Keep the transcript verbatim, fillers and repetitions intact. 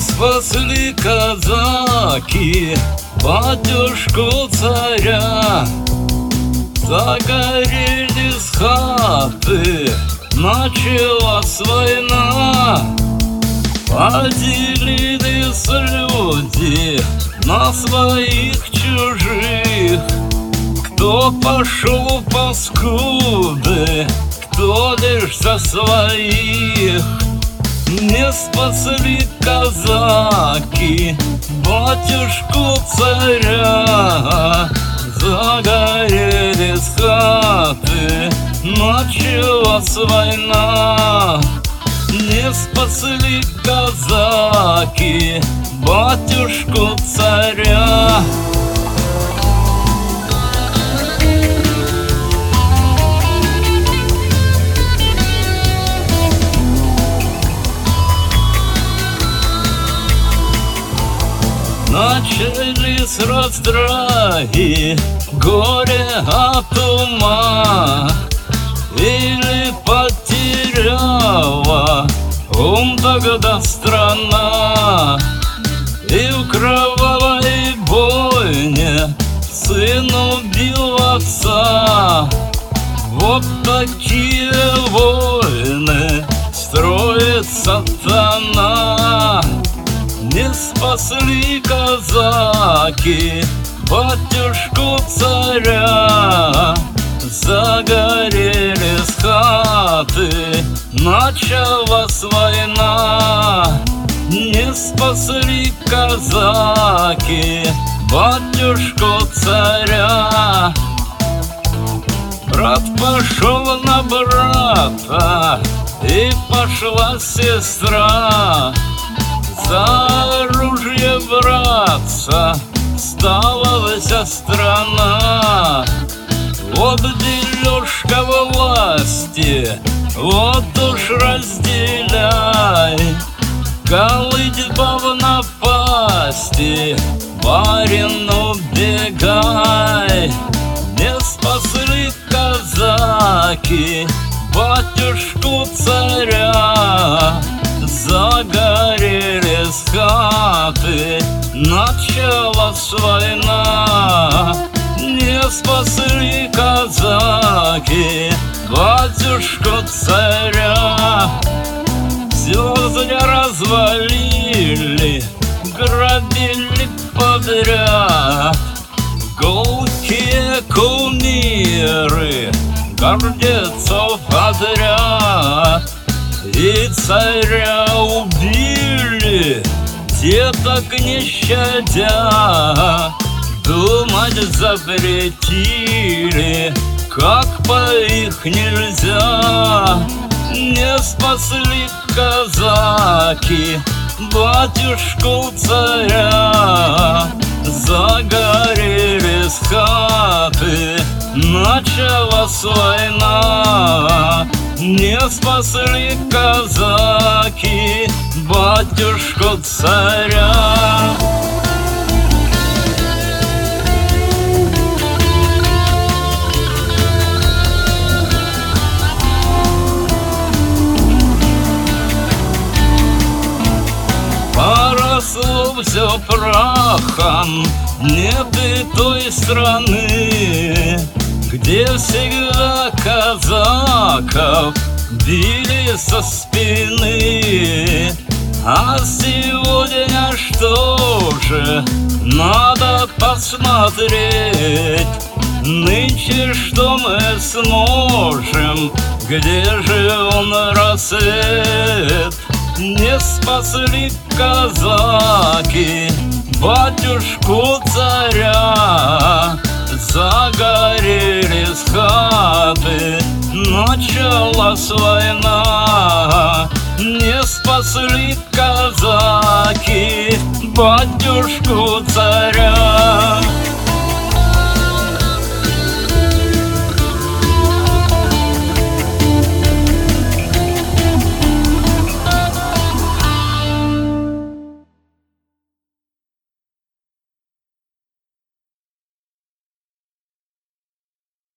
спасли казаки батюшку царя. Загорелись хаты, началась война. Поделились люди на своих чужих. Кто пошел паскуды, кто лишь за своих. Не спасли казаки батюшку царя. Загорелись хаты, началась война. Не спасли казаки батюшку царя. Начались раздраи, горе от ума. Или потеряла ум тогда страна. И в кровавой бойне сын убил отца. Вот такие войны строит сатана. Не спасли казаки батюшку царя. Загорелись хаты, началась война. Не спасли казаки батюшку царя. Брат пошел на брата, и пошла сестра. За оружие браться стала вся страна. Вот дележка власти, вот уж разделяй. Колыдьба в напасти, барин убегай. Не спасли казаки батюшку царя. Загорелись хаты, началась война. Не спасли казаки батюшку царя. Все зря развалили, грабили подряд. Голкие кумиры гордецов подряд. И царя убили, деток не щадя. Думать запретили, как по их нельзя. Не спасли казаки батюшку царя. Загорелись хаты, началась война. Не спасли казаки батюшку царя. Поросло все прахом, нет и той страны, где всегда казаков били со спины. А сегодня что же надо посмотреть? Нынче что мы сможем, где же он рассвет? Не спасли казаки батюшку царя. Загорелись хаты, началась война. Не спасли казаки батюшку